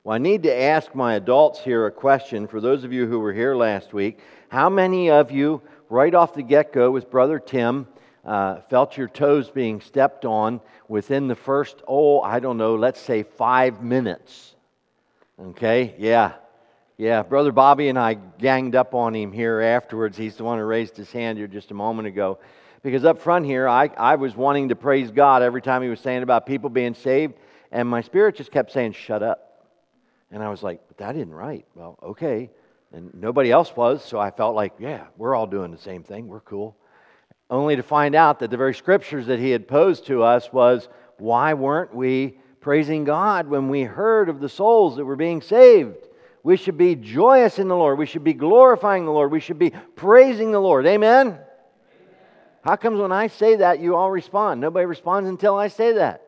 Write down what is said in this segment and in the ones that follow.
Well, I need to ask my adults here a question. For those of you who were here last week, how many of you, right off the get-go with Brother Tim, felt your toes being stepped on within the first, let's say 5 minutes? Okay, yeah. Brother Bobby and I ganged up on him here afterwards. He's the one who raised his hand here just a moment ago. Because up front here, I was wanting to praise God every time he was saying about people being saved, and my spirit just kept saying, shut up. And I was like, but that isn't right. Well, okay. And nobody else was, so I felt like, yeah, we're all doing the same thing. We're cool. Only to find out that the very scriptures that he had posed to us was, why weren't we praising God when we heard of the souls that were being saved? We should be joyous in the Lord. We should be glorifying the Lord. We should be praising the Lord. Amen? Amen. How comes when I say that, you all respond? Nobody responds until I say that.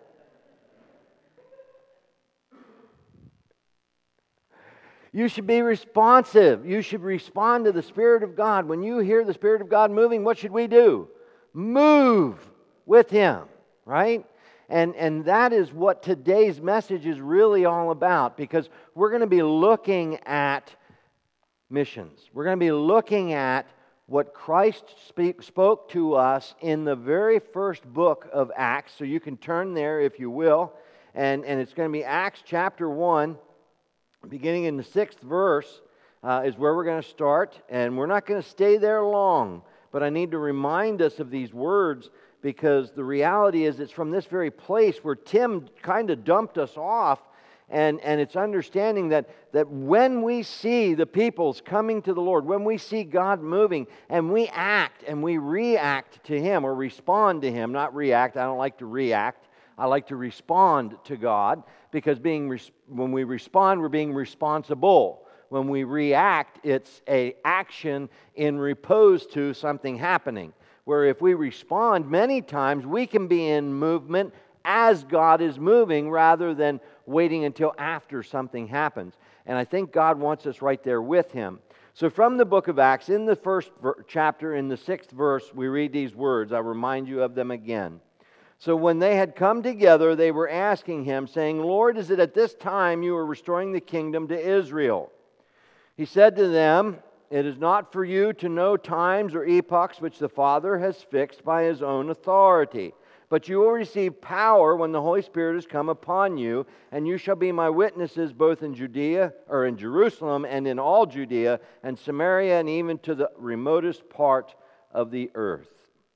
You should be responsive. You should respond to the Spirit of God. When you hear the Spirit of God moving, what should we do? Move with Him, right? And that is what today's message is really all about, because we're going to be looking at missions. We're going to be looking at what Christ spoke to us in the very first book of Acts. So you can turn there if you will. And it's going to be Acts chapter 1. Beginning in the 6th verse is where we're going to start, and we're not going to stay there long, but I need to remind us of these words, because the reality is it's from this very place where Tim kind of dumped us off, and it's understanding that when we see the peoples coming to the Lord, when we see God moving, and we act and we react to Him, or respond to Him, not react. I don't like to react. I like to respond to God, because when we respond, we're being responsible. When we react, it's an action in repose to something happening. Where if we respond many times, we can be in movement as God is moving, rather than waiting until after something happens. And I think God wants us right there with Him. So from the book of Acts, in the first chapter, in the 6th verse, we read these words. I'll remind you of them again. So when they had come together, they were asking Him, saying, Lord, is it at this time you are restoring the kingdom to Israel? He said to them, it is not for you to know times or epochs which the Father has fixed by His own authority. But you will receive power when the Holy Spirit has come upon you, and you shall be my witnesses both in Judea, or in Jerusalem, and in all Judea and Samaria, and even to the remotest part of the earth.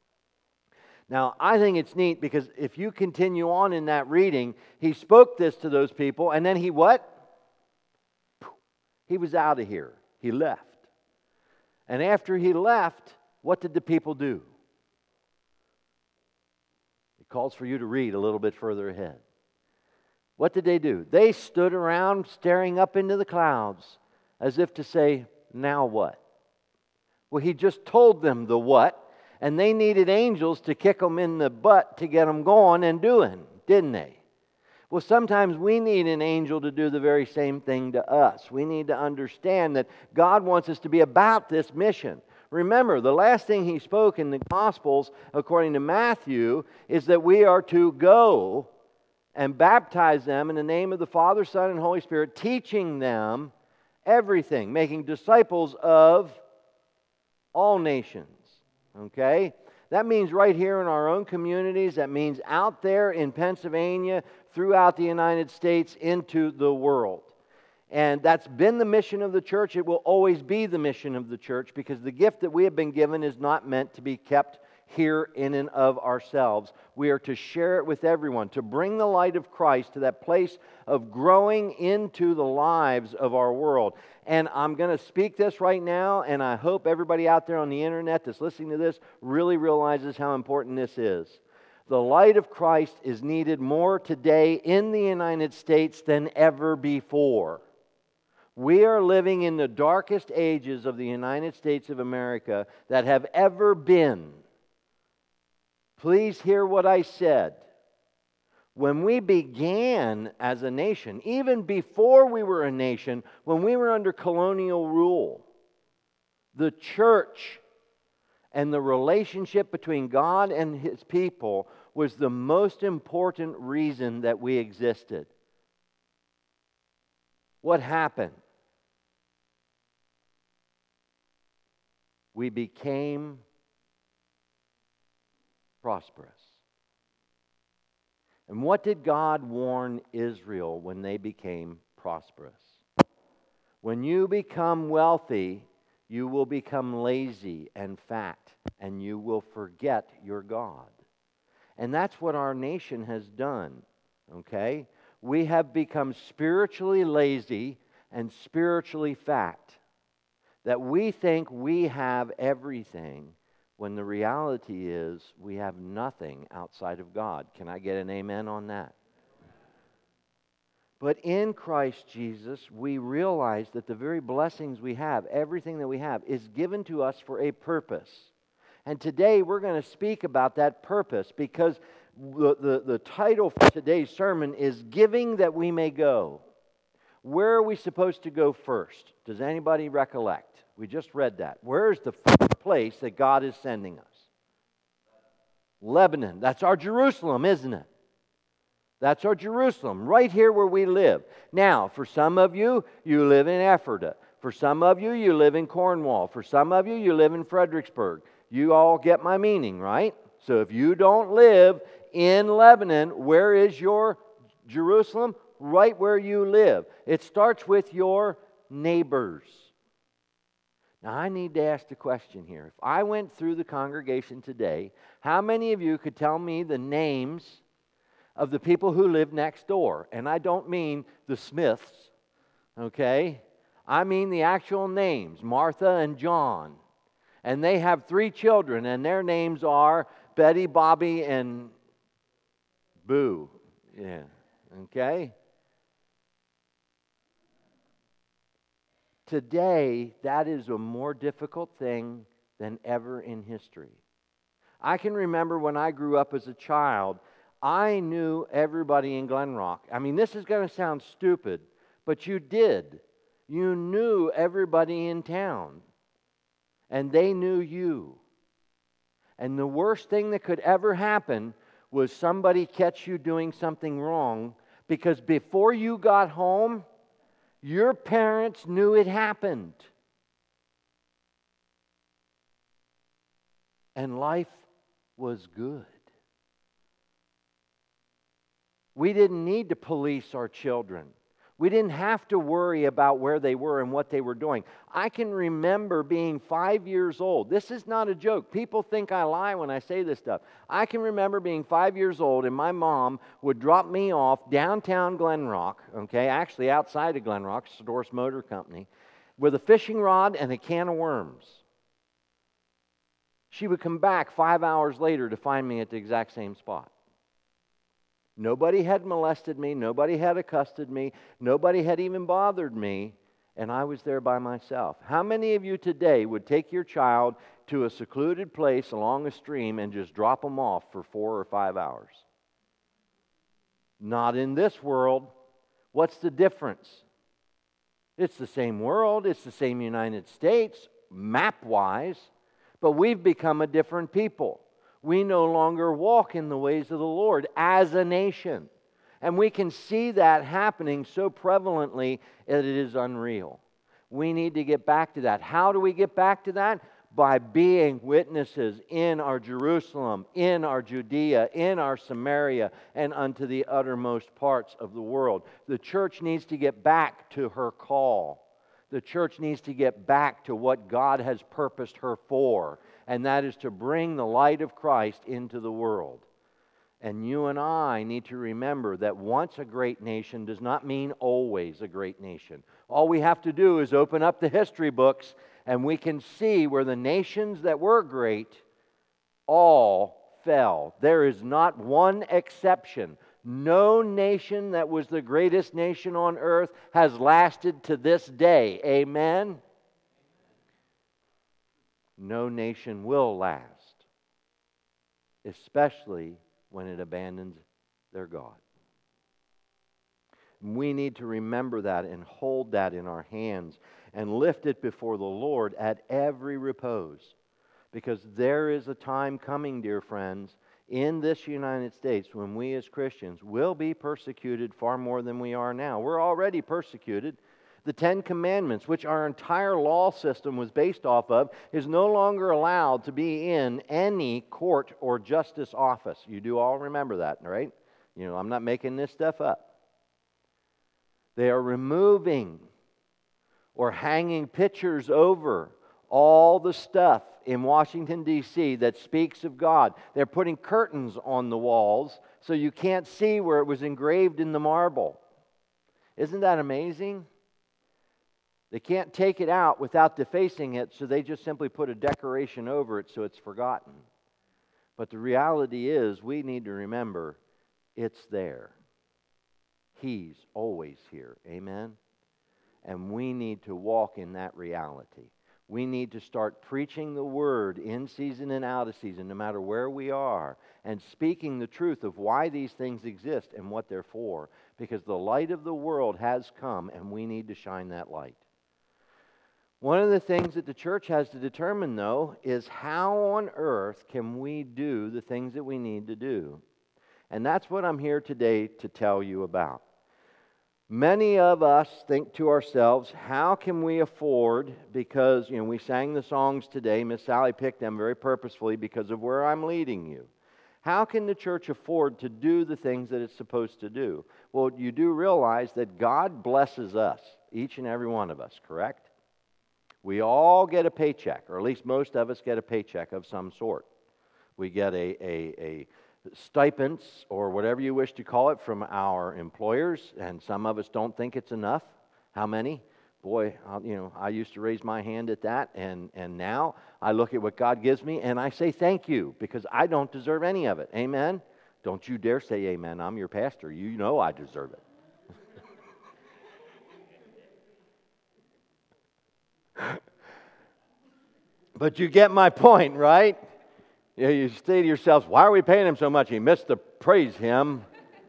Now, I think it's neat, because if you continue on in that reading, He spoke this to those people, and then He what? He was out of here. He left. And after He left, what did the people do? It calls for you to read a little bit further ahead. What did they do? They stood around staring up into the clouds as if to say, now what? Well, He just told them the what. And they needed angels to kick them in the butt to get them going and doing, didn't they? Well, sometimes we need an angel to do the very same thing to us. We need to understand that God wants us to be about this mission. Remember, the last thing He spoke in the Gospels, according to Matthew, is that we are to go and baptize them in the name of the Father, Son, and Holy Spirit, teaching them everything, making disciples of all nations. Okay? That means right here in our own communities. That means out there in Pennsylvania, throughout the United States, into the world. And that's been the mission of the church. It will always be the mission of the church, because the gift that we have been given is not meant to be kept here in and of ourselves. We are to share it with everyone, to bring the light of Christ to that place of growing into the lives of our world. And I'm going to speak this right now, and I hope everybody out there on the internet that's listening to this really realizes how important this is. The light of Christ is needed more today in the United States than ever before. We are living in the darkest ages of the United States of America that have ever been. Please hear what I said. When we began as a nation, even before we were a nation, when we were under colonial rule, the church and the relationship between God and His people was the most important reason that we existed. What happened? We became prosperous. And what did God warn Israel when they became prosperous? When you become wealthy, you will become lazy and fat, and you will forget your God. And that's what our nation has done, okay? We have become spiritually lazy and spiritually fat, that we think we have everything, when the reality is we have nothing outside of God. Can I get an amen on that? But in Christ Jesus, we realize that the very blessings we have, everything that we have, is given to us for a purpose. And today we're going to speak about that purpose, because the title for today's sermon is Giving That We May Go. Where are we supposed to go first? Does anybody recollect? We just read that. Where is the first place that God is sending us? Lebanon. That's our Jerusalem, isn't it? That's our Jerusalem, right here where we live. Now, for some of you, you live in Ephrata. For some of you, you live in Cornwall. For some of you, you live in Fredericksburg. You all get my meaning, right? So if you don't live in Lebanon, where is your Jerusalem? Right where you live. It starts with your neighbors. Now, I need to ask the question here. If I went through the congregation today, how many of you could tell me the names of the people who live next door? And I don't mean the Smiths, okay? I mean the actual names, Martha and John. And they have 3 children, and their names are Betty, Bobby, and Boo. Yeah, okay? Today, that is a more difficult thing than ever in history. I can remember when I grew up as a child, I knew everybody in Glen Rock. I mean, this is going to sound stupid, but you did. You knew everybody in town, and they knew you. And the worst thing that could ever happen was somebody catch you doing something wrong, because before you got home, your parents knew it happened. And life was good. We didn't need to police our children. We didn't have to worry about where they were and what they were doing. I can remember being 5 years old. This is not a joke. People think I lie when I say this stuff. I can remember being 5 years old, and my mom would drop me off downtown Glen Rock, okay, actually outside of Glen Rock, Storrs Motor Company, with a fishing rod and a can of worms. She would come back 5 hours later to find me at the exact same spot. Nobody had molested me. Nobody had accosted me. Nobody had even bothered me. And I was there by myself. How many of you today would take your child to a secluded place along a stream and just drop them off for 4 or 5 hours? Not in this world. What's the difference? It's the same world. It's the same United States, map-wise. But we've become a different people. We no longer walk in the ways of the Lord as a nation. And we can see that happening so prevalently that it is unreal. We need to get back to that. How do we get back to that? By being witnesses in our Jerusalem, in our Judea, in our Samaria, and unto the uttermost parts of the world. The church needs to get back to her call. The church needs to get back to what God has purposed her for, and that is to bring the light of Christ into the world. And you and I need to remember that once a great nation does not mean always a great nation. All we have to do is open up the history books, and we can see where the nations that were great all fell. There is not one exception. No nation that was the greatest nation on earth has lasted to this day. Amen? No nation will last, especially when it abandons their God. We need to remember that and hold that in our hands and lift it before the Lord at every repose. Because there is a time coming, dear friends, in this United States when we as Christians will be persecuted far more than we are now. We're already persecuted. The Ten Commandments, which our entire law system was based off of, is no longer allowed to be in any court or justice office. You do all remember that, right? I'm not making this stuff up. They are removing or hanging pictures over all the stuff in Washington, D.C. that speaks of God. They're putting curtains on the walls so you can't see where it was engraved in the marble. Isn't that amazing? They can't take it out without defacing it, so they just simply put a decoration over it so it's forgotten. But the reality is, we need to remember it's there. He's always here. Amen? And we need to walk in that reality. We need to start preaching the Word in season and out of season, no matter where we are, and speaking the truth of why these things exist and what they're for. Because the light of the world has come, and we need to shine that light. One of the things that the church has to determine, though, is how on earth can we do the things that we need to do? And that's what I'm here today to tell you about. Many of us think to ourselves, how can we afford, because, we sang the songs today, Miss Sally picked them very purposefully because of where I'm leading you. How can the church afford to do the things that it's supposed to do? Well, you do realize that God blesses us, each and every one of us, correct? We all get a paycheck, or at least most of us get a paycheck of some sort. We get a stipends, or whatever you wish to call it, from our employers, and some of us don't think it's enough. How many? Boy, I used to raise my hand at that, and now I look at what God gives me, and I say thank you, because I don't deserve any of it. Amen? Don't you dare say amen. I'm your pastor. You know I deserve it. But you get my point, right? You say to yourselves, why are we paying him so much? He missed the praise him.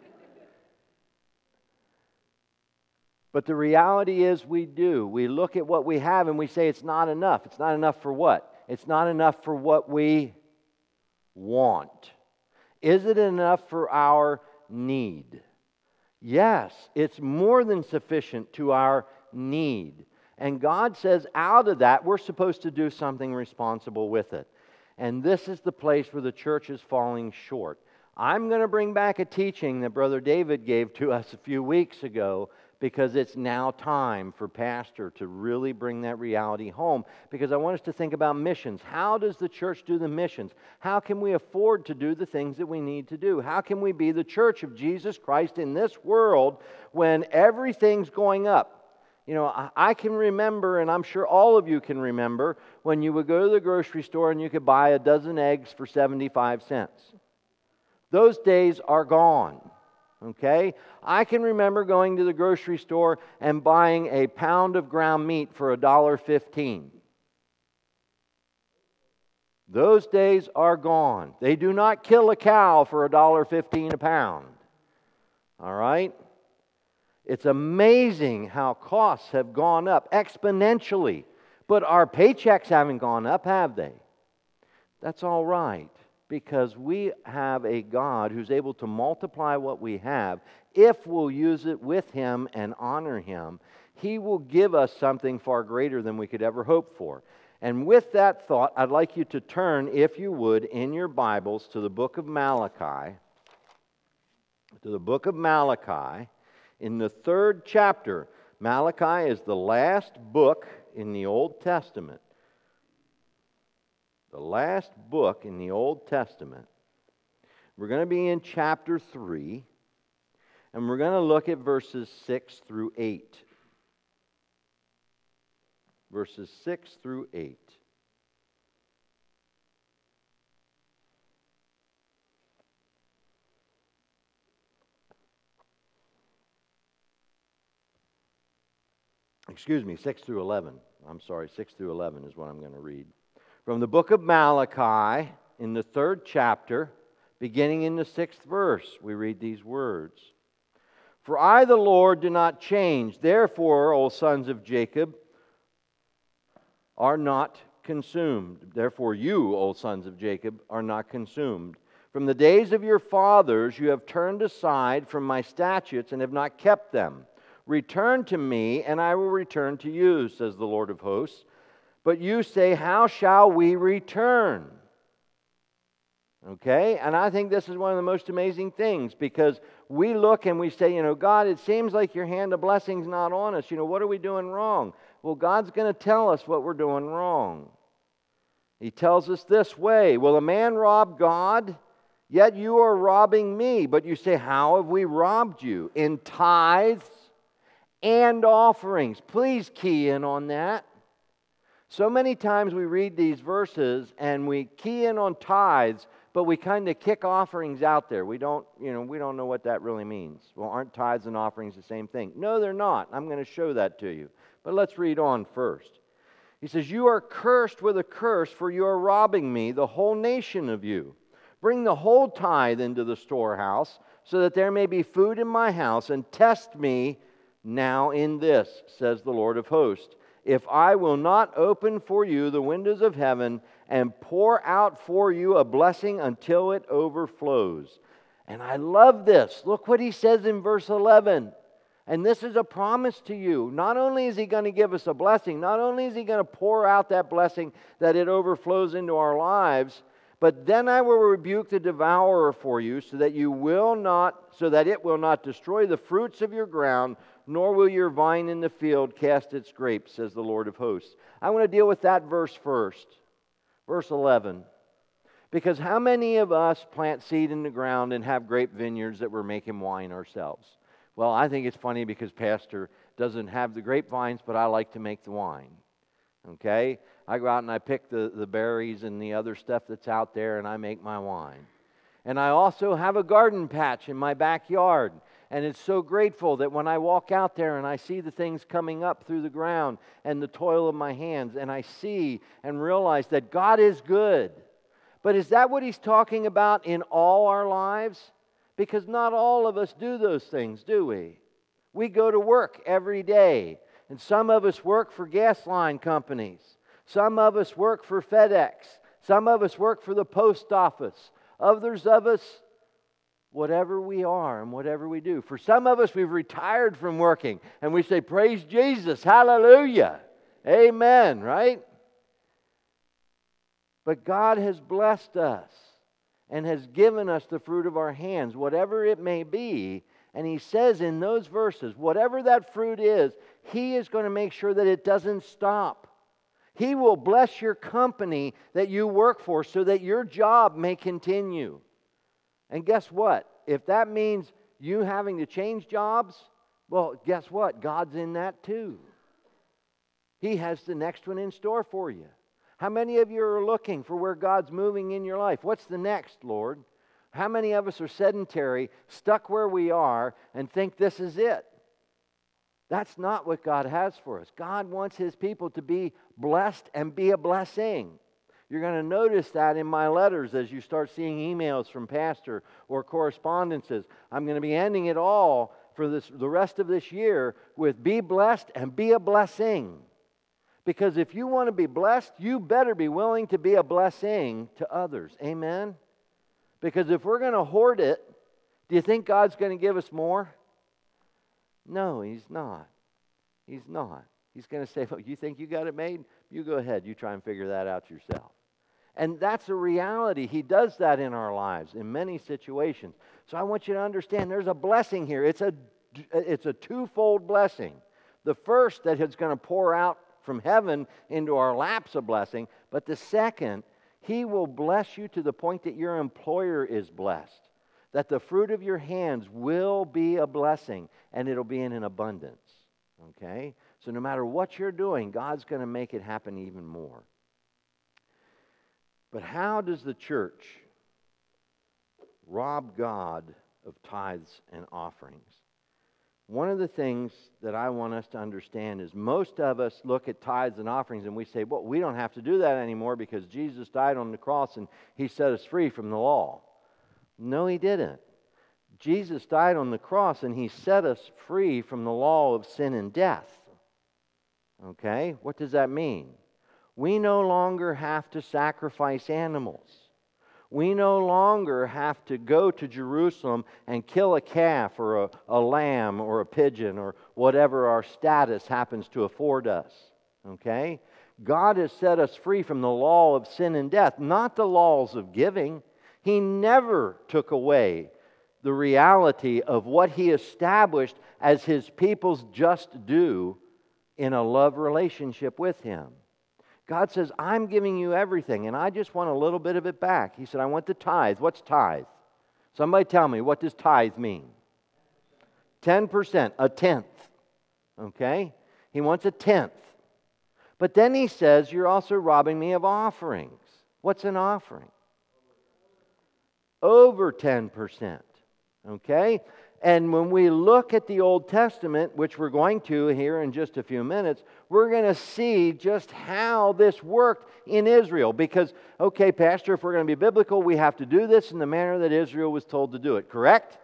But the reality is we do. We look at what we have and we say it's not enough. It's not enough for what? It's not enough for what we want. Is it enough for our need? Yes, it's more than sufficient to our need. And God says out of that, we're supposed to do something responsible with it. And this is the place where the church is falling short. I'm going to bring back a teaching that Brother David gave to us a few weeks ago, because it's now time for Pastor to really bring that reality home. Because I want us to think about missions. How does the church do the missions? How can we afford to do the things that we need to do? How can we be the church of Jesus Christ in this world when everything's going up? I can remember, and I'm sure all of you can remember, when you would go to the grocery store and you could buy a dozen eggs for 75 cents. Those days are gone, okay? I can remember going to the grocery store and buying a pound of ground meat for $1.15. Those days are gone. They do not kill a cow for $1.15 a pound, all right? It's amazing how costs have gone up exponentially. But our paychecks haven't gone up, have they? That's all right, because we have a God who's able to multiply what we have. If we'll use it with Him and honor Him, He will give us something far greater than we could ever hope for. And with that thought, I'd like you to turn, if you would, in your Bibles to the book of Malachi. To the book of Malachi. In the 3rd chapter, Malachi is the last book in the Old Testament. The last book in the Old Testament. We're going to be in chapter 3, and we're going to look at verses 6 through 8. Verses 6 through 8. Excuse me, 6 through 11. I'm sorry, 6 through 11 is what I'm going to read. From the book of Malachi, in the 3rd chapter, beginning in the 6th verse, we read these words. For I, the Lord, do not change. Therefore, O sons of Jacob, are not consumed. Therefore, you, O sons of Jacob, are not consumed. From the days of your fathers you have turned aside from my statutes and have not kept them. Return to me, and I will return to you, says the Lord of hosts. But you say, how shall we return? Okay, and I think this is one of the most amazing things, because we look and we say, God, it seems like your hand of blessing's not on us. What are we doing wrong? Well, God's going to tell us what we're doing wrong. He tells us this way, will a man rob God? Yet you are robbing me. But you say, how have we robbed you? In tithes and offerings. Please key in on that. So many times we read these verses and we key in on tithes, but we kind of kick offerings out there. We don't know what that really means. Well, aren't tithes and offerings the same thing? No, they're not. I'm going to show that to you. But let's read on first. He says, you are cursed with a curse, for you are robbing me, the whole nation of you. Bring the whole tithe into the storehouse, so that there may be food in my house, and test me now in this, says the Lord of hosts. If I will not open for you the windows of heaven and pour out for you a blessing until it overflows. And I love this. Look what he says in verse 11. And this is a promise to you. Not only is he going to give us a blessing, not only is he going to pour out that blessing that it overflows into our lives, but then I will rebuke the devourer for you, so that it will not destroy the fruits of your ground, nor will your vine in the field cast its grapes, says the Lord of hosts. I want to deal with that verse first. Verse 11. Because how many of us plant seed in the ground and have grape vineyards that we're making wine ourselves? Well, I think it's funny because Pastor doesn't have the grapevines, but I like to make the wine. Okay? I go out and I pick the berries and the other stuff that's out there, and I make my wine. And I also have a garden patch in my backyard. And it's so grateful that when I walk out there and I see the things coming up through the ground and the toil of my hands, and I see and realize that God is good. But is that what he's talking about in all our lives? Because not all of us do those things, do we? We go to work every day. And some of us work for gas line companies. Some of us work for FedEx. Some of us work for the post office. Others of us, whatever we are and whatever we do. For some of us, we've retired from working. And we say, praise Jesus, hallelujah, amen, right? But God has blessed us and has given us the fruit of our hands, whatever it may be. And he says in those verses, whatever that fruit is, he is going to make sure that it doesn't stop. He will bless your company that you work for so that your job may continue. And guess what? If that means you having to change jobs, well, guess what? God's in that too. He has the next one in store for you. How many of you are looking for where God's moving in your life? What's the next, Lord? How many of us are sedentary, stuck where we are, and think this is it? That's not what God has for us. God wants his people to be blessed and be a blessing. You're going to notice that in my letters as you start seeing emails from Pastor or correspondences. I'm going to be ending it all for the rest of this year with be blessed and be a blessing. Because if you want to be blessed, you better be willing to be a blessing to others. Amen? Because if we're going to hoard it, do you think God's going to give us more? No, he's not. He's not. He's going to say, oh, you think you got it made? You go ahead. You try and figure that out yourself. And that's a reality. He does that in our lives in many situations. So I want you to understand there's a blessing here. It's a twofold blessing. The first that is going to pour out from heaven into our laps a blessing. But the second, he will bless you to the point that your employer is blessed. That the fruit of your hands will be a blessing, and it'll be in an abundance. Okay? So no matter what you're doing, God's going to make it happen even more. But how does the church rob God of tithes and offerings? One of the things that I want us to understand is most of us look at tithes and offerings and we say, well, we don't have to do that anymore because Jesus died on the cross and he set us free from the law. No, he didn't. Jesus died on the cross and he set us free from the law of sin and death. Okay? What does that mean? We no longer have to sacrifice animals. We no longer have to go to Jerusalem and kill a calf or a lamb or a pigeon or whatever our status happens to afford us. Okay? God has set us free from the law of sin and death, not the laws of giving. He never took away the reality of what He established as His people's just due in a love relationship with Him. God says, I'm giving you everything, and I just want a little bit of it back. He said, I want the tithe. What's tithe? Somebody tell me, what does tithe mean? 10%, a tenth. Okay? He wants a tenth. But then He says, you're also robbing me of offerings. What's an offering? Over 10%. Okay? And when we look at the Old Testament, which we're going to here in just a few minutes, we're going to see just how this worked in Israel. Because, okay, Pastor, if we're going to be biblical, we have to do this in the manner that Israel was told to do it, correct?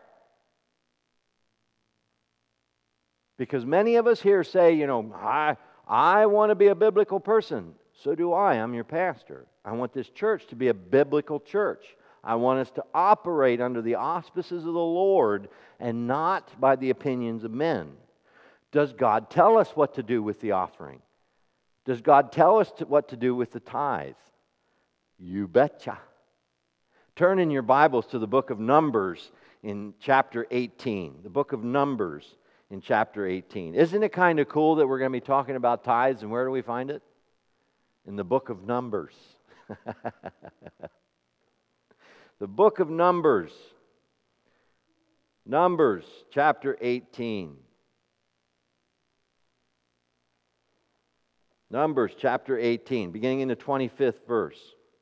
Because many of us here say, I want to be a biblical person. So do I. I'm your pastor. I want this church to be a biblical church. I want us to operate under the auspices of the Lord and not by the opinions of men. Does God tell us what to do with the offering? Does God tell us what to do with the tithe? You betcha. Turn in your Bibles to the book of Numbers in chapter 18. The book of Numbers in chapter 18. Isn't it kind of cool that we're going to be talking about tithes, and where do we find it? In the book of Numbers. The book of Numbers. Numbers, chapter 18. Numbers, chapter 18, beginning in the 25th verse.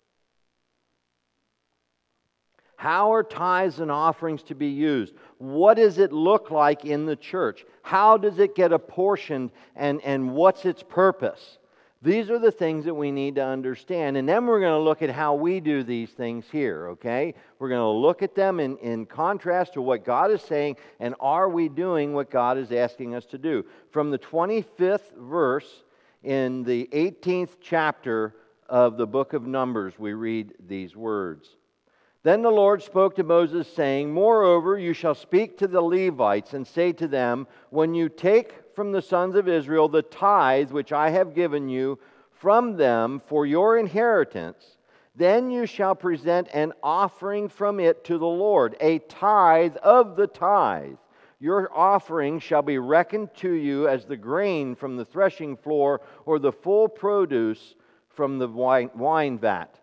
How are tithes and offerings to be used? What does it look like in the church? How does it get apportioned, and what's its purpose? These are the things that we need to understand. And then we're going to look at how we do these things here, okay? We're going to look at them in contrast to what God is saying, and are we doing what God is asking us to do? From the 25th verse in the 18th chapter of the book of Numbers, we read these words. Then the Lord spoke to Moses, saying, Moreover, you shall speak to the Levites and say to them, when you take from the sons of Israel the tithe which I have given you from them for your inheritance, then you shall present an offering from it to the Lord, a tithe of the tithe. Your offering shall be reckoned to you as the grain from the threshing floor, or the full produce from the wine vat,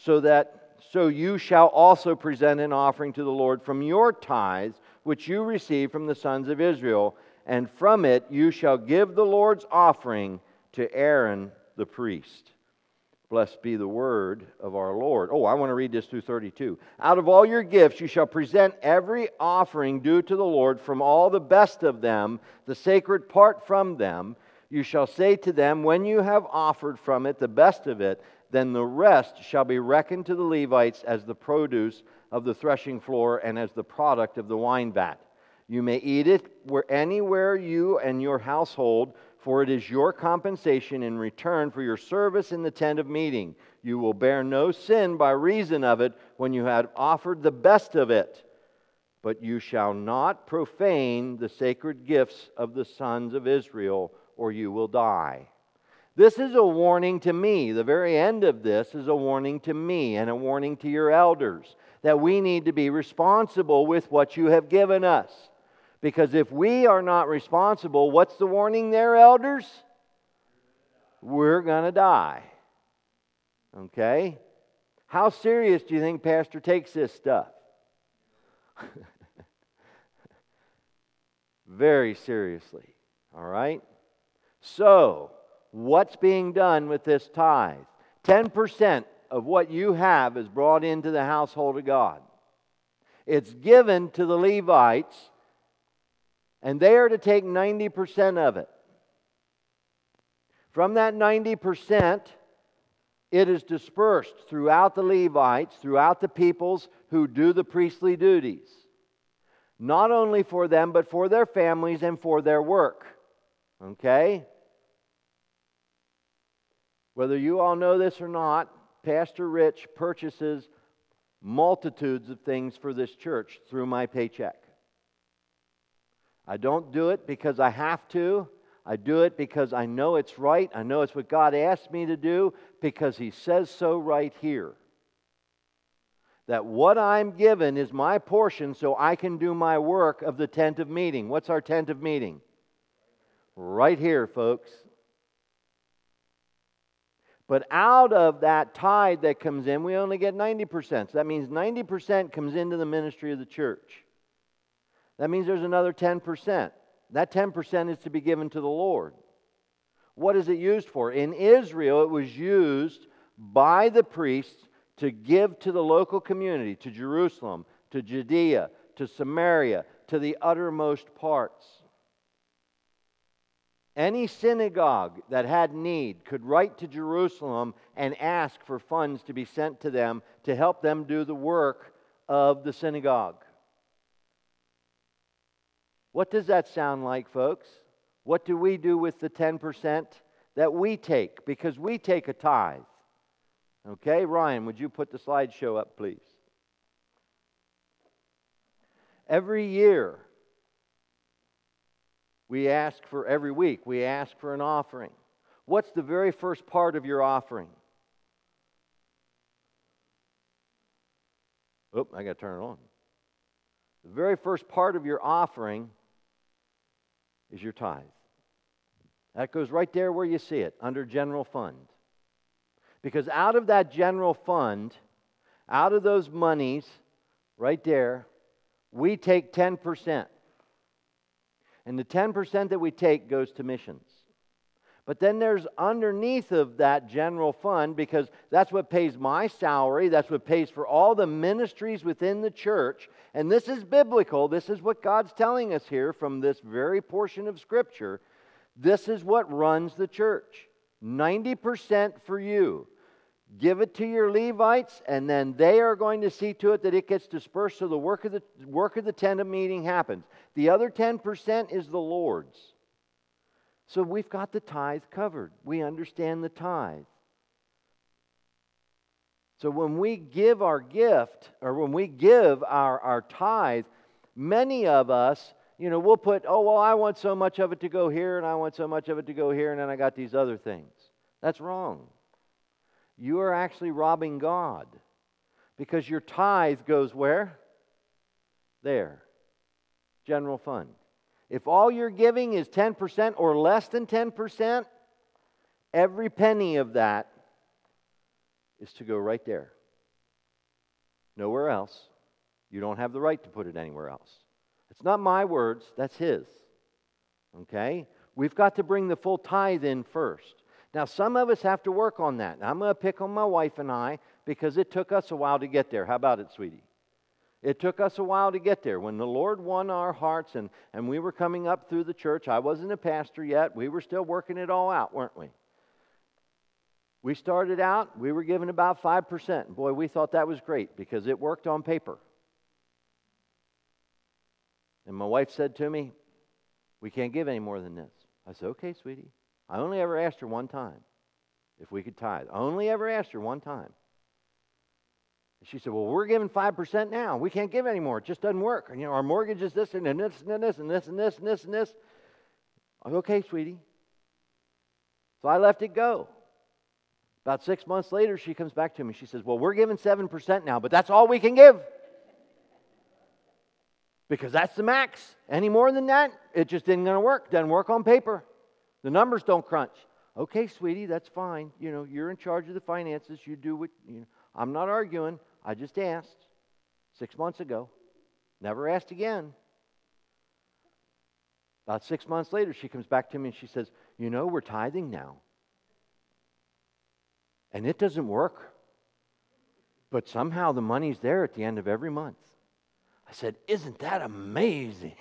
so you shall also present an offering to the Lord from your tithes, which you receive from the sons of Israel, and from it you shall give the Lord's offering to Aaron the priest. Blessed be the word of our Lord. Oh, I want to read this through 32. Out of all your gifts you shall present every offering due to the Lord, from all the best of them, the sacred part from them. You shall say to them, when you have offered from it the best of it, then the rest shall be reckoned to the Levites as the produce of the threshing floor and as the product of the wine vat. You may eat it anywhere you and your household, for it is your compensation in return for your service in the tent of meeting. You will bear no sin by reason of it when you have offered the best of it. But you shall not profane the sacred gifts of the sons of Israel, or you will die. This is a warning to me. The very end of this is a warning to me and a warning to your elders that we need to be responsible with what you have given us. Because if we are not responsible, what's the warning there, elders? We're going to die. Okay? How serious do you think Pastor takes this stuff? Very seriously. All right? So, what's being done with this tithe? 10% of what you have is brought into the household of God. It's given to the Levites, and they are to take 90% of it. From that 90%, it is dispersed throughout the Levites, throughout the peoples who do the priestly duties. Not only for them, but for their families and for their work. Okay? Whether you all know this or not, Pastor Rich purchases multitudes of things for this church through my paycheck. I don't do it because I have to. I do it because I know it's right. I know it's what God asked me to do because He says so right here. That what I'm given is my portion so I can do my work of the tent of meeting. What's our tent of meeting? Right here, folks. But out of that tithe that comes in, we only get 90%. So that means 90% comes into the ministry of the church. That means there's another 10%. That 10% is to be given to the Lord. What is it used for? In Israel, it was used by the priests to give to the local community, to Jerusalem, to Judea, to Samaria, to the uttermost parts. Any synagogue that had need could write to Jerusalem and ask for funds to be sent to them to help them do the work of the synagogue. What does that sound like, folks? What do we do with the 10% that we take? Because we take a tithe. Okay, Ryan, would you put the slideshow up, please? Every year, every week, we ask for an offering. What's the very first part of your offering? Oh, I got to turn it on. The very first part of your offering is your tithe. That goes right there where you see it, under general fund. Because out of that general fund, out of those monies, right there, we take 10%. And the 10% that we take goes to missions. But then there's underneath of that general fund, because that's what pays my salary, that's what pays for all the ministries within the church. And this is biblical. This is what God's telling us here from this very portion of Scripture. This is what runs the church. 90% for you. Give it to your Levites, and then they are going to see to it that it gets dispersed so the work of the tent of meeting happens. The other 10% is the Lord's. So we've got the tithe covered. We understand the tithe. So when we give our gift, or when we give our tithe, many of us, we'll put, I want so much of it to go here, and I want so much of it to go here, and then I got these other things. That's wrong. You are actually robbing God. Because your tithe goes where? There. General fund. If all you're giving is 10% or less than 10%, every penny of that is to go right there. Nowhere else. You don't have the right to put it anywhere else. It's not my words, that's His. Okay? We've got to bring the full tithe in first. Now, some of us have to work on that. Now, I'm going to pick on my wife and I because it took us a while to get there. How about it, sweetie? It took us a while to get there. When the Lord won our hearts and we were coming up through the church, I wasn't a pastor yet. We were still working it all out, weren't we? We started out, we were giving about 5%. Boy, we thought that was great because it worked on paper. And my wife said to me, we can't give any more than this. I said, okay, sweetie. I only ever asked her one time if we could tithe. I only ever asked her one time. She said, well, we're giving 5% now. We can't give any more. It just doesn't work. Our mortgage is this and this and this and this and this and this and this. I'm okay, sweetie. So I let it go. About 6 months later, she comes back to me. She says, well, we're giving 7% now, but that's all we can give. Because that's the max. Any more than that, it just isn't going to work. Doesn't work on paper. The numbers don't crunch. Okay, sweetie, that's fine. You're in charge of the finances. You do what, I'm not arguing. I just asked 6 months ago. Never asked again. About 6 months later, she comes back to me and she says, we're tithing now. And it doesn't work. But somehow the money's there at the end of every month. I said, isn't that amazing?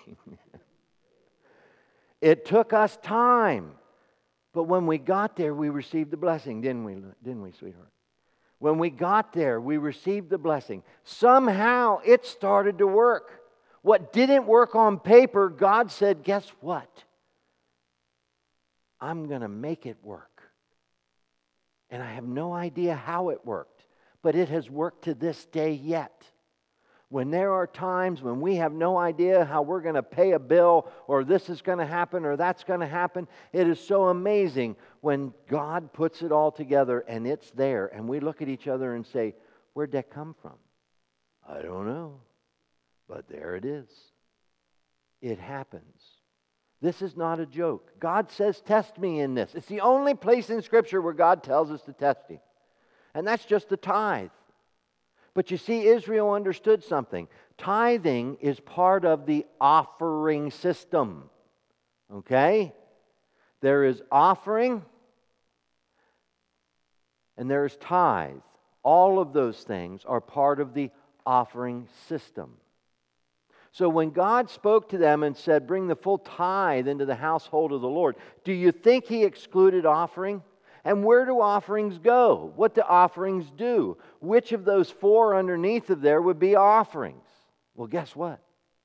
It took us time. But when we got there, we received the blessing, didn't we, sweetheart? When we got there, we received the blessing. Somehow it started to work. What didn't work on paper, God said, guess what? I'm going to make it work. And I have no idea how it worked, but it has worked to this day yet. When there are times when we have no idea how we're going to pay a bill, or this is going to happen, or that's going to happen, it is so amazing when God puts it all together and it's there, and we look at each other and say, where'd that come from? I don't know, but there it is. It happens. This is not a joke. God says, test me in this. It's the only place in Scripture where God tells us to test Him. And that's just the tithe. But you see, Israel understood something. Tithing is part of the offering system. Okay? There is offering and there is tithe. All of those things are part of the offering system. So when God spoke to them and said, bring the full tithe into the household of the Lord, do you think He excluded offering? And where do offerings go? What do offerings do? Which of those four underneath of there would be offerings? Well, guess what?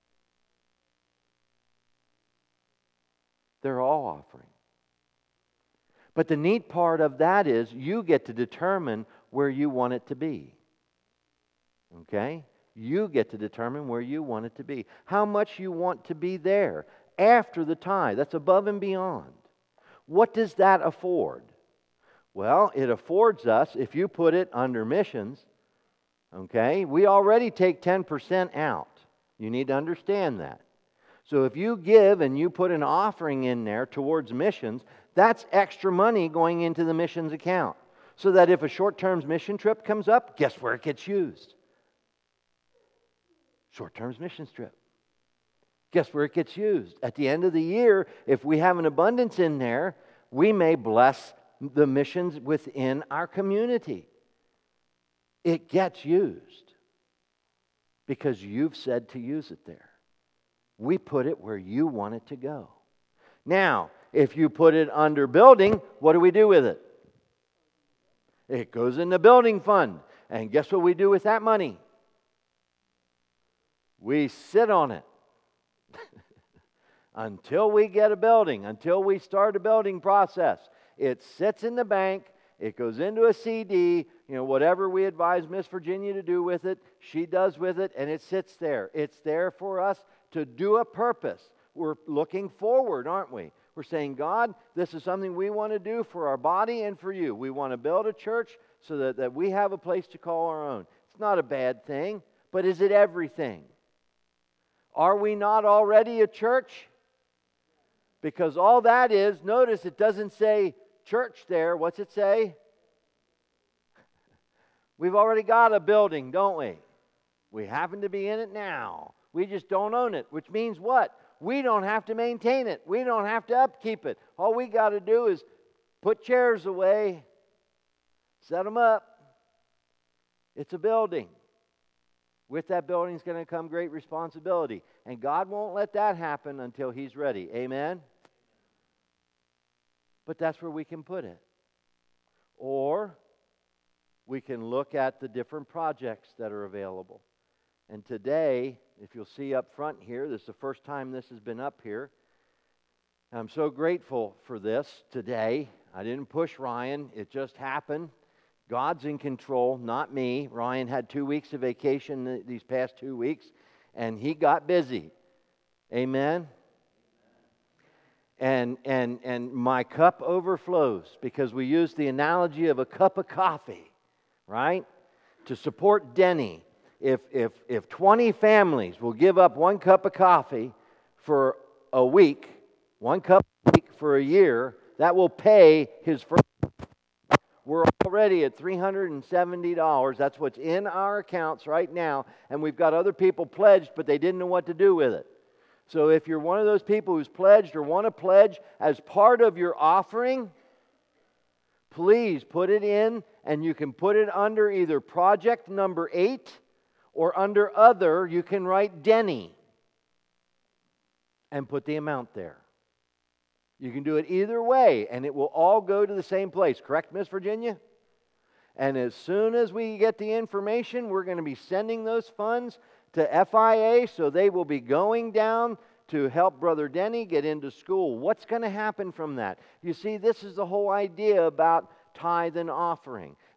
They're all offering. But the neat part of that is you get to determine where you want it to be. Okay? You get to determine where you want it to be. How much you want to be there after the tithe. That's above and beyond. What does that afford? Well, it affords us, if you put it under missions, okay, we already take 10% out. You need to understand that. So if you give and you put an offering in there towards missions, that's extra money going into the missions account. So that if a short-term mission trip comes up, guess where it gets used? Short-term missions trip. Guess where it gets used? At the end of the year, if we have an abundance in there, we may bless the missions within our community. It gets used because you've said to use it there. We put it where you want it to go. Now, if you put it under building, what do we do with it? It goes in the building fund. And guess what we do with that money? We sit on it until we get a building, until we start a building process. It sits in the bank. It goes into a CD. Whatever we advise Miss Virginia to do with it, she does with it, and it sits there. It's there for us to do a purpose. We're looking forward, aren't we? We're saying, God, this is something we want to do for our body and for you. We want to build a church so that we have a place to call our own. It's not a bad thing, but is it everything? Are we not already a church? Because all that is, notice it doesn't say church there. What's it say? We've already got a building, don't we? We happen to be in it now. We just don't own it, which means what? We don't have to maintain it. We don't have to upkeep it. All we got to do is put chairs away, set them up. It's a building. With that building is going to come great responsibility. And God won't let that happen until He's ready. Amen? But that's where we can put it. Or we can look at the different projects that are available. And today, if you'll see up front here, this is the first time this has been up here. I'm so grateful for this today. I didn't push Ryan. It just happened. God's in control, not me. Ryan had 2 weeks of vacation these past 2 weeks, and he got busy. Amen? And my cup overflows because we use the analogy of a cup of coffee, right? To support Denny. If 20 families will give up 1 cup of coffee for a week, 1 cup a week for a year, that will pay his first. We're already at $370. That's what's in our accounts right now. And we've got other people pledged, but they didn't know what to do with it. So if you're one of those people who's pledged or want to pledge as part of your offering, please put it in, and you can put it under either project number 8 or under other. You can write Denny and put the amount there. You can do it either way, and it will all go to the same place. Correct, Miss Virginia? And as soon as we get the information, we're going to be sending those funds to FIA, so they will be going down to help Brother Denny get into school. What's going to happen from that? You see, this is the whole idea about tithe and offering.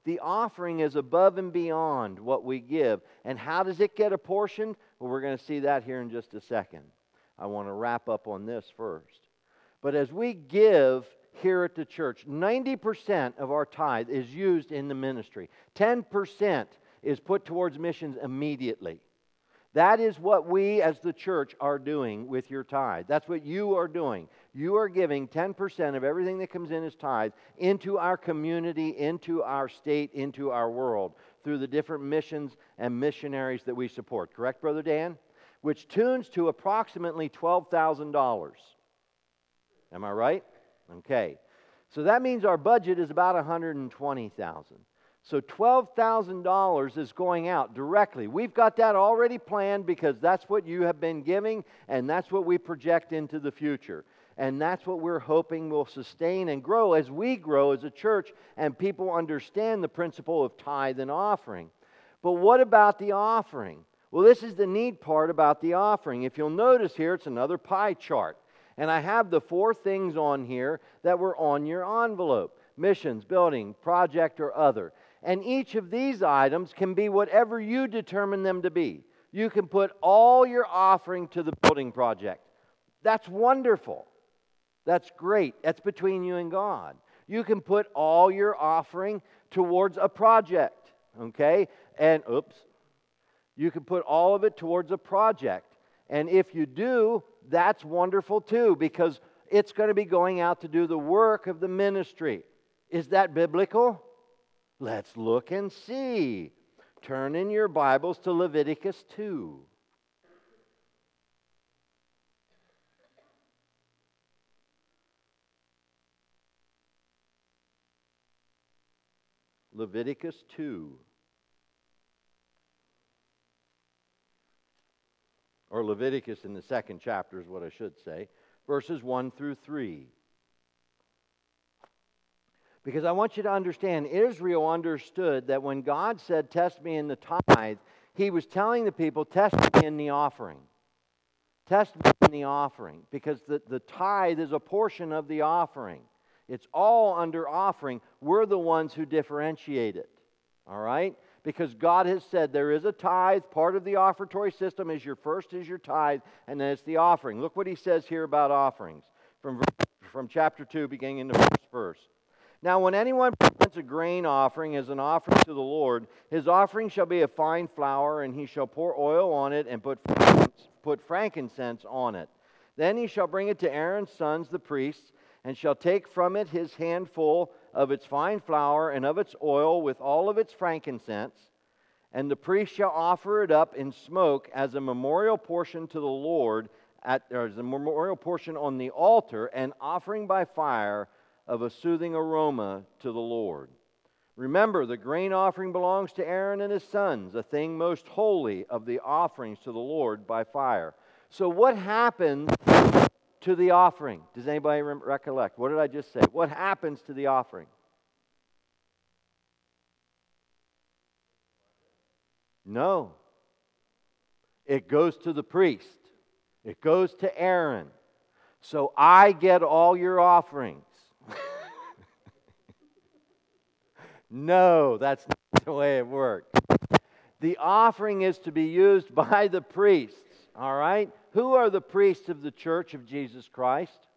The offering is above and beyond what we give. And how does it get apportioned? Well, we're going to see that here in just a second. I want to wrap up on this first. But as we give here at the church, 90% of our tithe is used in the ministry. 10% is put towards missions immediately. That is what we as the church are doing with your tithe. That's what you are doing. You are giving 10% of everything that comes in as tithe into our community, into our state, into our world, through the different missions and missionaries that we support. Correct, Brother Dan? Which tunes to approximately $12,000. Am I right? Okay. So that means our budget is about $120,000. So $12,000 is going out directly. We've got that already planned because that's what you have been giving, and that's what we project into the future. And that's what we're hoping will sustain and grow as we grow as a church and people understand the principle of tithe and offering. But what about the offering? Well, this is the neat part about the offering. If you'll notice here, it's another pie chart. And I have the 4 things on here that were on your envelope: missions, building, project, or other. And each of these items can be whatever you determine them to be. You can put all your offering to the building project. That's wonderful. That's great. That's between you and God. You can put all your offering towards a project. Okay? And, you can put all of it towards a project. And if you do, that's wonderful too, because it's going to be going out to do the work of the ministry. Is that biblical? Let's look and see. Turn in your Bibles to Leviticus 2. Leviticus 2. Or Leviticus in the 2nd chapter is what I should say. Verses 1 through 3. Because I want you to understand, Israel understood that when God said, "Test me in the tithe," He was telling the people, "Test me in the offering." Test me in the offering. Because the tithe is a portion of the offering. It's all under offering. We're the ones who differentiate it. All right? Because God has said there is a tithe. Part of the offertory system is your tithe, and then it's the offering. Look what He says here about offerings. From chapter 2, beginning in the first verse. "Now when anyone presents a grain offering as an offering to the Lord, his offering shall be of fine flour, and he shall pour oil on it and put frankincense on it. Then he shall bring it to Aaron's sons, the priests, and shall take from it his handful of its fine flour and of its oil with all of its frankincense. And the priest shall offer it up in smoke as a memorial portion to the Lord, as a memorial portion on the altar, an offering by fire of a soothing aroma to the Lord. Remember, the grain offering belongs to Aaron and his sons, a thing most holy of the offerings to the Lord by fire." So what happens to the offering? Does anybody recollect? What did I just say? What happens to the offering? No. It goes to the priest. It goes to Aaron. So I get all your offerings. No, that's not the way it works. The offering is to be used by the priests. All right? Who are the priests of the Church of Jesus Christ?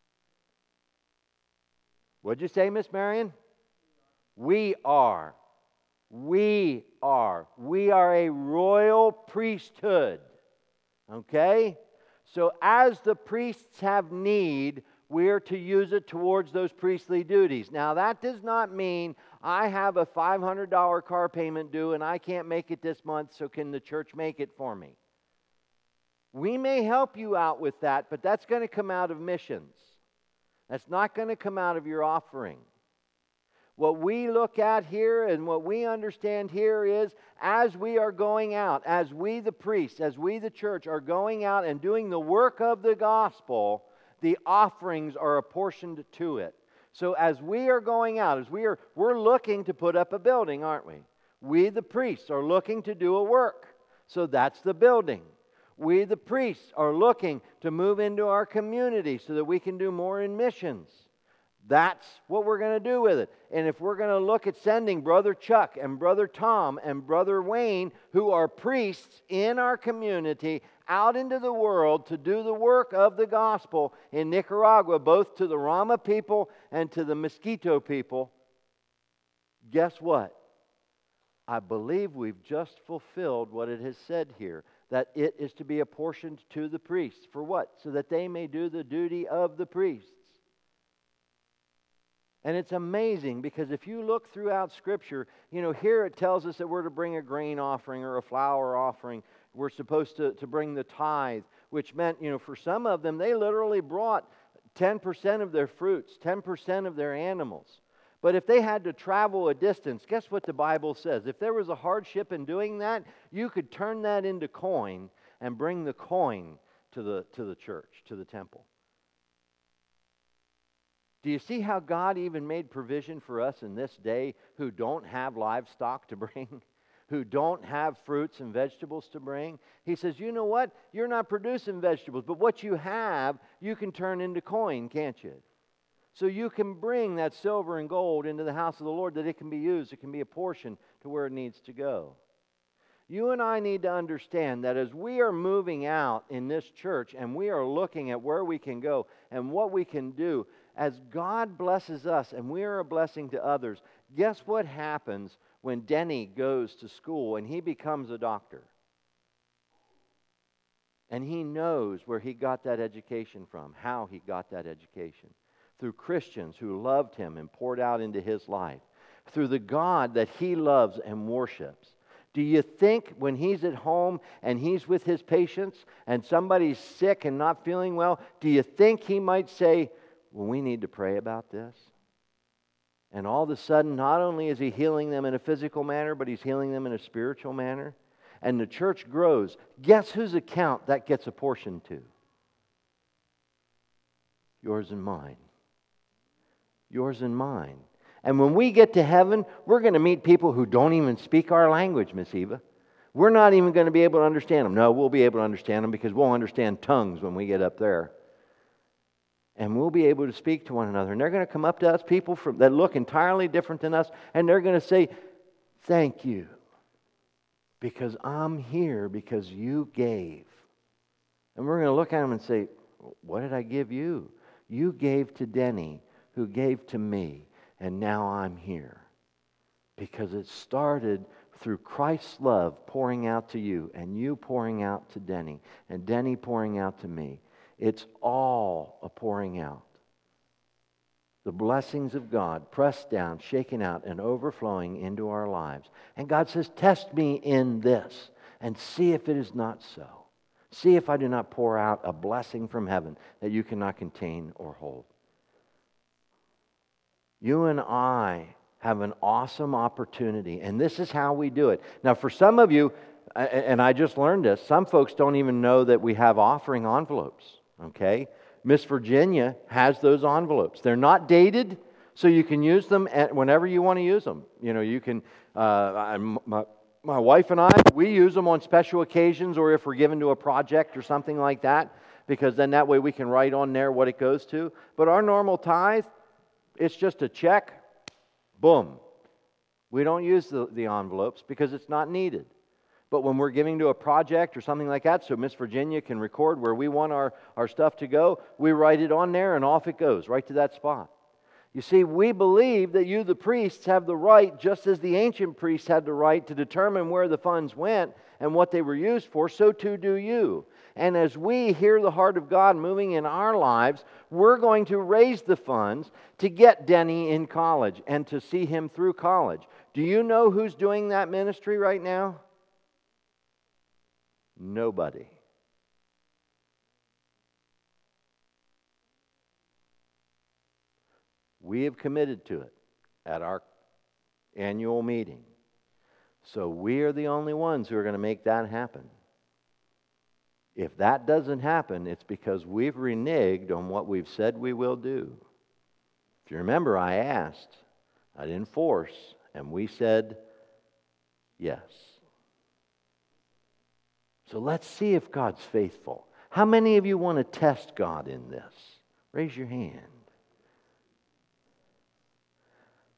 What'd you say, Miss Marion? We are. We are. We are a royal priesthood. Okay? So as the priests have need, we're to use it towards those priestly duties. Now that does not mean I have a $500 car payment due and I can't make it this month, so can the church make it for me? We may help you out with that, but that's going to come out of missions. That's not going to come out of your offering. What we look at here and what we understand here is, as we are going out, as we the priests, as we the church are going out and doing the work of the gospel, the offerings are apportioned to it. So as we are going out, we're looking to put up a building, aren't we? We the priests are looking to do a work. So that's the building. We the priests are looking to move into our community so that we can do more in missions. That's what we're going to do with it. And if we're going to look at sending Brother Chuck and Brother Tom and Brother Wayne, who are priests in our community, out into the world to do the work of the gospel in Nicaragua, both to the Rama people and to the Mosquito people, guess what? I believe we've just fulfilled what it has said here, that it is to be apportioned to the priests. For what? So that they may do the duty of the priests. And it's amazing because if you look throughout Scripture, here it tells us that we're to bring a grain offering or a flour offering. We're supposed to bring the tithe, which meant, for some of them, they literally brought 10% of their fruits, 10% of their animals. But if they had to travel a distance, guess what the Bible says? If there was a hardship in doing that, you could turn that into coin and bring the coin to the church, to the temple. Do you see how God even made provision for us in this day who don't have livestock to bring, who don't have fruits and vegetables to bring? He says, you know what? You're not producing vegetables, but what you have, you can turn into coin, can't you? So you can bring that silver and gold into the house of the Lord, that it can be used, it can be apportioned to where it needs to go. You and I need to understand that as we are moving out in this church and we are looking at where we can go and what we can do, as God blesses us and we are a blessing to others, guess what happens when Denny goes to school and he becomes a doctor? And he knows where he got that education from, how he got that education. Through Christians who loved him and poured out into his life. Through the God that he loves and worships. Do you think when he's at home and he's with his patients and somebody's sick and not feeling well, do you think he might say, well, we need to pray about this? And all of a sudden, not only is he healing them in a physical manner, but he's healing them in a spiritual manner. And the church grows. Guess whose account that gets apportioned to? Yours and mine. Yours and mine. And when we get to heaven, we're going to meet people who don't even speak our language, Miss Eva. We're not even going to be able to understand them. No, we'll be able to understand them because we'll understand tongues when we get up there. And we'll be able to speak to one another. And they're going to come up to us, people that look entirely different than us, and they're going to say, thank you. Because I'm here because you gave. And we're going to look at them and say, what did I give you? You gave to Denny, who gave to me, and now I'm here. Because it started through Christ's love pouring out to you, and you pouring out to Denny, and Denny pouring out to me. It's all a pouring out. The blessings of God pressed down, shaken out, and overflowing into our lives. And God says, test me in this and see if it is not so. See if I do not pour out a blessing from heaven that you cannot contain or hold. You and I have an awesome opportunity, and this is how we do it. Now, for some of you, and I just learned this, some folks don't even know that we have offering envelopes, okay? Miss Virginia has those envelopes. They're not dated, so you can use them whenever you want to use them. You can, my wife and I, we use them on special occasions or if we're given to a project or something like that, because then that way we can write on there what it goes to. But our normal tithe, it's just a check, boom. We don't use the envelopes because it's not needed. But when we're giving to a project or something like that, so Miss Virginia can record where we want our stuff to go, we write it on there and off it goes, right to that spot. You see, we believe that you, the priests, have the right, just as the ancient priests had the right to determine where the funds went and what they were used for, so too do you. And as we hear the heart of God moving in our lives, we're going to raise the funds to get Denny in college and to see him through college. Do you know who's doing that ministry right now? Nobody. We have committed to it at our annual meeting. So we are the only ones who are going to make that happen. If that doesn't happen, it's because we've reneged on what we've said we will do. If you remember, I asked, I didn't force, and we said yes. So let's see if God's faithful. How many of you want to test God in this? Raise your hand.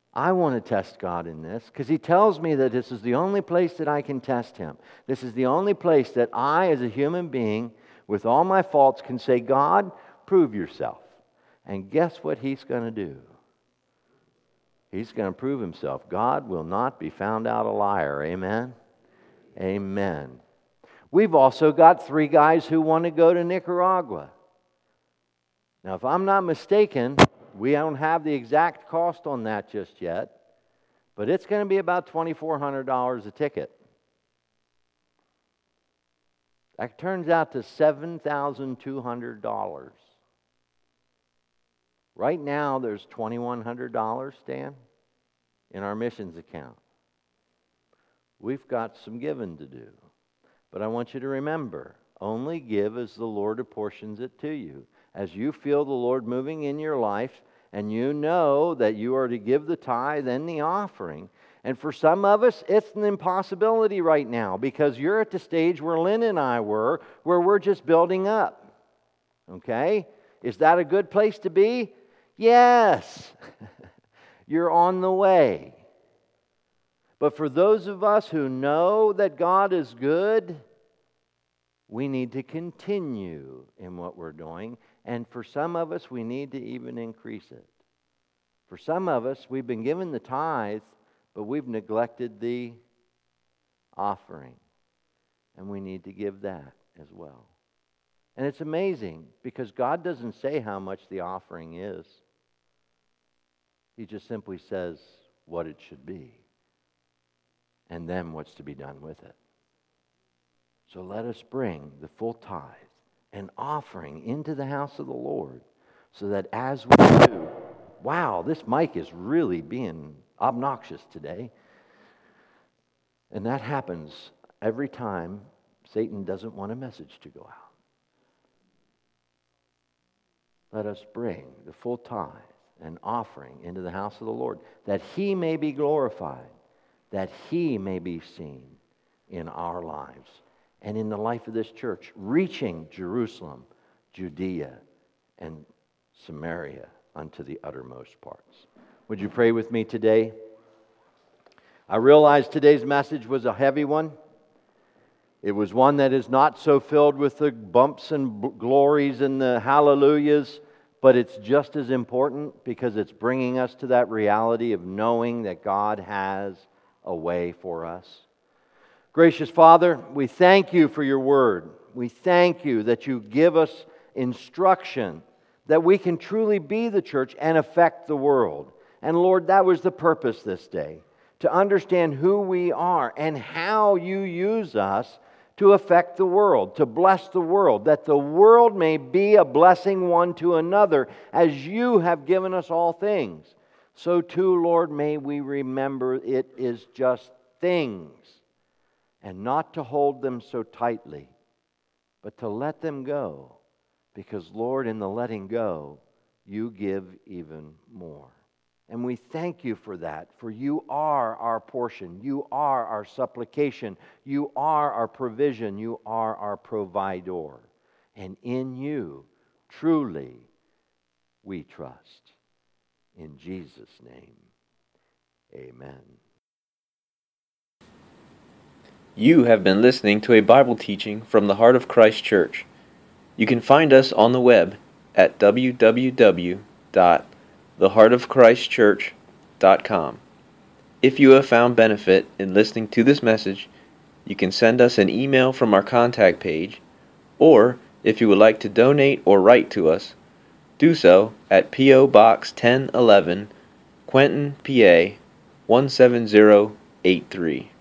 I want to test God in this because He tells me that this is the only place that I can test Him. This is the only place that I, as a human being, with all my faults, can say, God, prove yourself. And guess what He's going to do? He's going to prove Himself. God will not be found out a liar. Amen? Amen. We've also got 3 guys who want to go to Nicaragua. Now, if I'm not mistaken, we don't have the exact cost on that just yet, but it's going to be about $2,400 a ticket. That turns out to $7,200. Right now, there's $2,100, Stan, in our missions account. We've got some giving to do. But I want you to remember, only give as the Lord apportions it to you. As you feel the Lord moving in your life, and you know that you are to give the tithe and the offering. And for some of us, it's an impossibility right now because you're at the stage where Lynn and I were, where we're just building up. Okay? Is that a good place to be? Yes. You're on the way. But for those of us who know that God is good, we need to continue in what we're doing. And for some of us, we need to even increase it. For some of us, we've been given the tithe, but we've neglected the offering. And we need to give that as well. And it's amazing because God doesn't say how much the offering is. He just simply says what it should be. And then what's to be done with it. So let us bring the full tithe and offering into the house of the Lord so that as we do, wow, this mic is really being obnoxious today. And that happens every time Satan doesn't want a message to go out. Let us bring the full tithe and offering into the house of the Lord that He may be glorified, that He may be seen in our lives and in the life of this church, reaching Jerusalem, Judea, and Samaria unto the uttermost parts. Would you pray with me today? I realize today's message was a heavy one. It was one that is not so filled with the bumps and glories and the hallelujahs, but it's just as important because it's bringing us to that reality of knowing that God has a way for us. Gracious Father, we thank You for Your word. We thank You that You give us instruction that we can truly be the church and affect the world. And Lord, that was the purpose this day, to understand who we are and how You use us to affect the world, to bless the world, that the world may be a blessing one to another as You have given us all things. So too, Lord, may we remember it is just things, and not to hold them so tightly, but to let them go. Because, Lord, in the letting go, You give even more. And we thank You for that, for You are our portion. You are our supplication. You are our provision. You are our provider. And in You, truly, we trust. In Jesus' name, amen. You have been listening to a Bible teaching from the Heart of Christ Church. You can find us on the web at www.theheartofchristchurch.com. If you have found benefit in listening to this message, you can send us an email from our contact page, or if you would like to donate or write to us, do so at P.O. Box 1011, Quentin, PA 17083.